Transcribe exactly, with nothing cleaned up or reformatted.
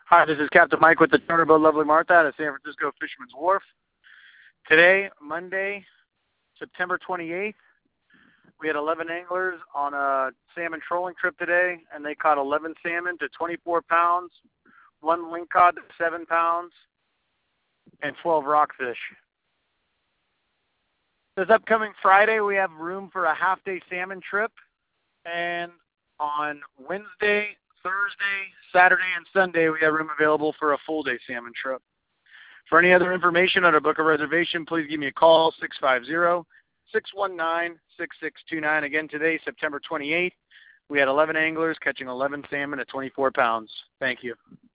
Hi, this is Captain Mike with the Charter Boat Lovely Martha out of San Francisco Fisherman's Wharf. Today, Monday, September twenty-eighth, we had eleven anglers on a salmon trolling trip today, and they caught eleven salmon to twenty-four pounds, one lingcod to seven pounds, and twelve rockfish. This upcoming Friday, we have room for a half-day salmon trip, and on Wednesday, Thursday, Saturday, and Sunday, we have room available for a full-day salmon trip. For any other information or to book a reservation, please give me a call, six five zero, six one nine, six six two nine. Again, today, September twenty-eighth, we had eleven anglers catching eleven salmon at twenty-four pounds. Thank you.